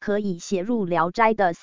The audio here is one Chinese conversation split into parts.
可以写入《聊斋》的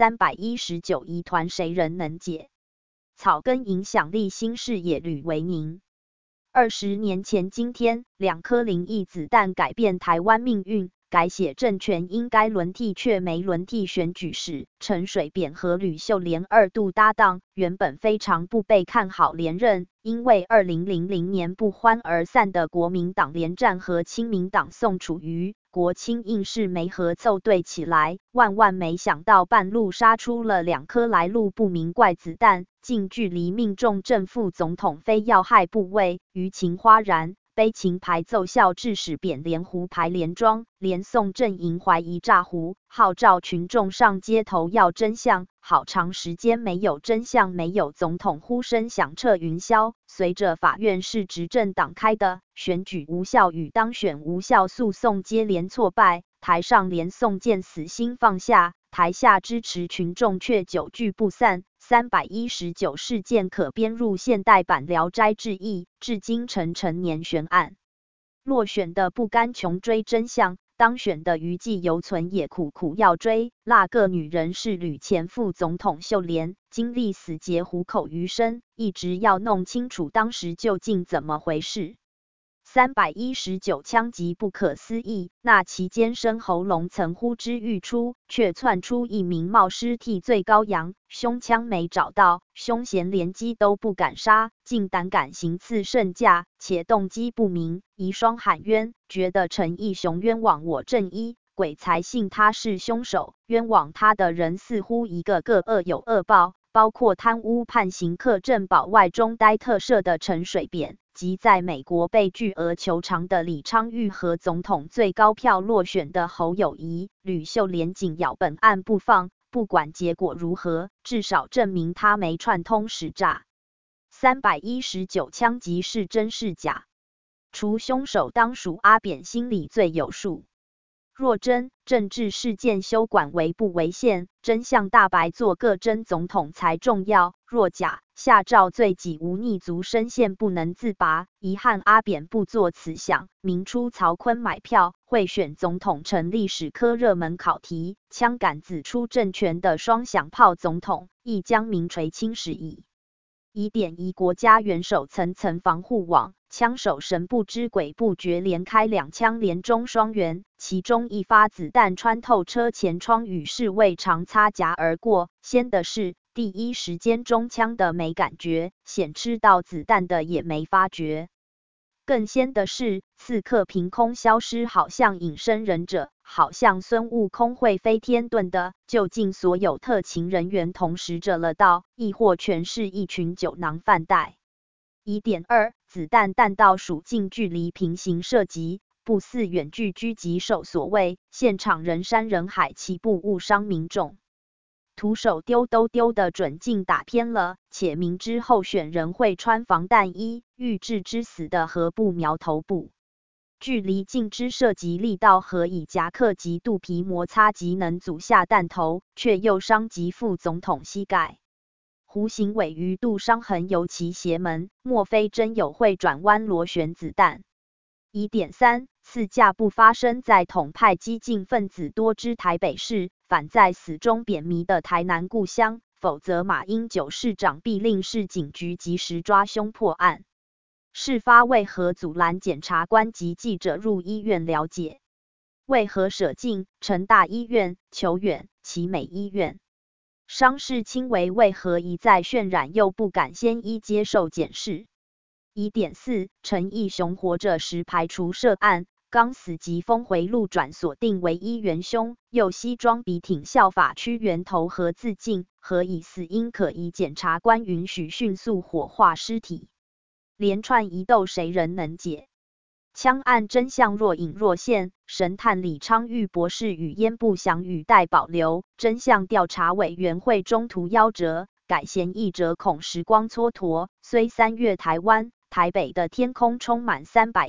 319疑团，谁人能解？草根影响力新视野吕维宁。20年前今天，2颗灵异子弹改变台湾命运，改写政权应该轮替却没轮替选举时，陈水扁和吕秀莲2度搭档，原本非常不被看好连任，因为2000年不欢而散的国民党连战和亲民党宋楚瑜、国亲硬是没合凑对起来，万没想到半路杀出了2颗来路不明怪子弹，近距离命中正副总统非要害部位，舆情哗然。悲情牌奏效，致使扁连胡牌连庄，连宋阵营怀疑诈胡，号召群众上街头要真相。好长时间没有真相，没有总统呼声响彻云霄。随着法院是执政党开的，选举无效与当选无效诉讼接连挫败，台上连宋见死心放下，台下支持群众却久聚不散。319事件可编入现代版《聊斋志异》，至今成年悬案。落选的不甘穷追真相，当选的余悸犹存也苦要追。那个女人是吕前副总统秀莲，经历死劫虎口余生，一直要弄清楚当时究竟怎么回事。319枪击不可思议，那期间深喉咙曾呼之欲出，却窜出一名冒尸替罪羔羊，凶枪没找到，凶嫌连鸡都不敢杀，竟胆敢行刺圣驾，且动机不明，遗孀喊冤，觉得陈义雄冤枉我正一，鬼才信他是凶手，冤枉他的人似乎一个个恶有恶报，包括贪污判刑客镇保外中呆特赦的陈水扁，及在美国被巨额求偿的李昌钰和总统最高票落选的侯友宜。吕秀莲紧咬本案不放，不管结果如何，至少证明他没串通使诈。319枪击是真是假？除凶手当属阿扁心里最有数。若真，政治事件休管为不违宪，真相大白做个真总统才重要。若假，下诏罪己无逆足深陷不能自拔。遗憾阿扁不做此想，明出曹锟买票，会选总统成历史科热门考题，枪杆子出政权的双响炮总统，亦将名垂青史矣。疑点一，国家元首层层防护网，枪手神不知鬼不觉连开2枪连中双元，其中一发子弹穿透车前窗与侍卫长擦颊而过。先的是第一时间中枪的没感觉，显吃到子弹的也没发觉。更先的是，刺客凭空消失，好像隐身忍者，好像孙悟空会飞天遁的。究竟所有特勤人员同时着了道，亦或全是一群酒囊饭袋？疑点2，子弹弹道属近距离平行射击，不似远距狙击手所谓，现场人山人海，岂不误伤民众？徒手丢都丢得准，竟打偏了，且明知候选人会穿防弹衣，欲置之死的何不瞄头部？距离近之射击力道何以夹克及肚皮摩擦即能阻下弹头，却又伤及副总统膝盖？弧形尾鱼肚伤痕尤其邪门，莫非真有会转弯螺旋子弹？疑点3，刺架不发生在统派激进分子多之台北市，反在死中扁迷的台南故乡，否则马英九市长必令市警局及时抓凶破案。事发为何阻拦检察官及记者入医院了解？为何舍近成大医院，求远奇美医院？伤势轻微，为何一再渲染又不敢先医接受检视？疑点4，陈义雄活着时排除涉案，刚死即峰回路转锁定唯一元凶，又西装笔挺效法屈原投河自尽，何以死因可疑？检察官允许迅速火化尸体？连串疑窦谁人能解？枪案真相若隐若现，神探李昌钰博士语焉不详，语待保留。真相调查委员会中途夭折，改嫌疑者恐时光蹉跎。虽3月台湾台北的天空充满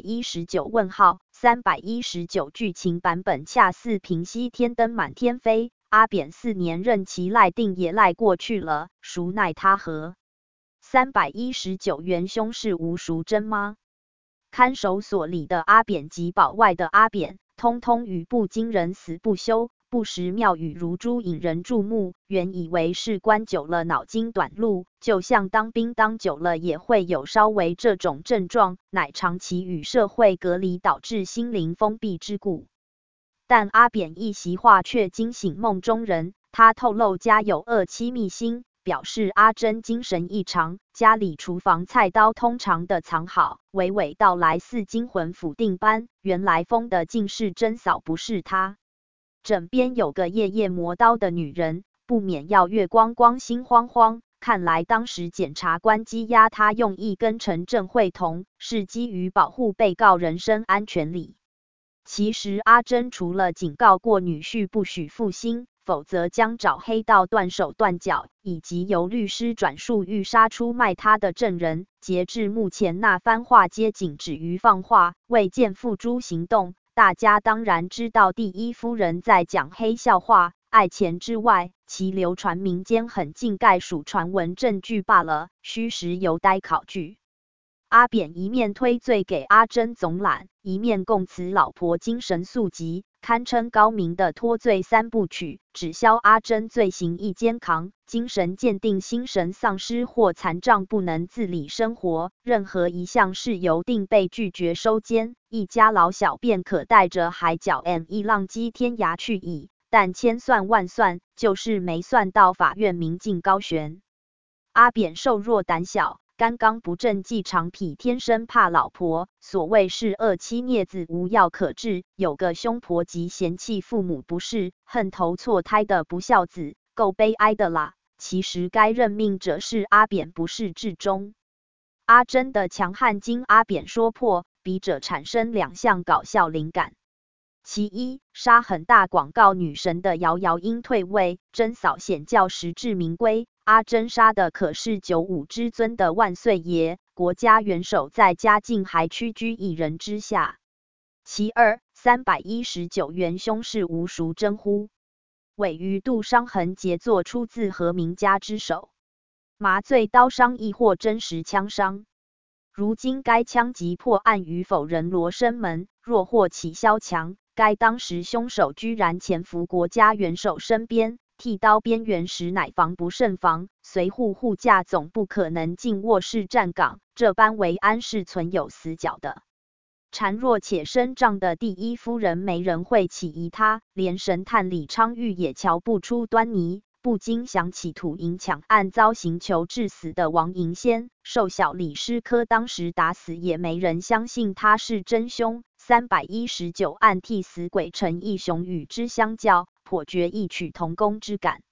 319问号，319剧情版本恰似平息天灯满天飞。阿扁4年任期赖定也赖过去了，孰奈他何？319元凶是吴淑珍吗？看守所里的阿扁及保外的阿扁，通通语不惊人死不休， 不时妙语如珠，引人注目。原以为是关久了脑筋短路，就像当兵当久了也会有稍微这种症状，乃长期与社会隔离导致心灵封闭之故。但阿扁一席话却惊醒梦中人，他透露家有2妻秘辛，表示阿珍精神异常，家里厨房菜刀通常的藏好，娓娓道来似惊魂甫定般，原来疯的竟是珍嫂不是他。枕边有个夜夜磨刀的女人，不免要月光光心慌慌，看来当时检察官羁押他用意跟陈正会同，是基于保护被告人身安全理。其实阿珍除了警告过女婿不许负心，否则将找黑道断手断脚，以及由律师转述欲杀出卖他的证人，截至目前那番话皆仅止于放话，未见付诸行动。大家当然知道第一夫人在讲黑笑话，爱钱之外，其流传民间很尽概属传闻证据罢了，虚实有待考据。阿扁一面推罪给阿珍总揽，一面供词老婆精神素疾，堪称高明的脱罪3部曲，只消阿珍罪行一肩扛，精神鉴定心神丧失或残障不能自理生活，任何一项事由定被拒绝收监，一家老小便可带着海角 M1 浪迹天涯去矣。但千算万算，就是没算到法院明镜高悬。阿扁瘦弱胆小，肝刚不正既长脾，天生怕老婆，所谓是2妻孽子无药可治，有个凶婆及嫌弃父母不是，恨投错胎的不孝子，够悲哀的啦。其实该任命者是阿扁，不是至中。阿珍的强悍经阿扁说破，笔者产生2项搞笑灵感。其一，杀很大广告女神的瑶瑶应退位，珍嫂显教实至名归。阿珍杀的可是95之尊的万岁爷，国家元首在家境还屈居一人之下。其二，319元凶是无孰真乎？尾鱼肚伤痕杰作出自何名家之手？麻醉刀伤亦或真实枪伤？如今该枪击破案与否人罗生门，若获起萧强，该当时凶手居然潜伏国家元首身边，剃刀边缘时乃防不胜防，随护驾总不可能进卧室站岗，这般维安是存有死角的。孱弱且身障的第一夫人没人会起疑他，连神探李昌钰也瞧不出端倪，不禁想起土银抢案遭刑求致死的王银仙，瘦小李师科当时打死也没人相信他是真凶。319案替死鬼陈义雄与之相较，颇觉异曲同工之感。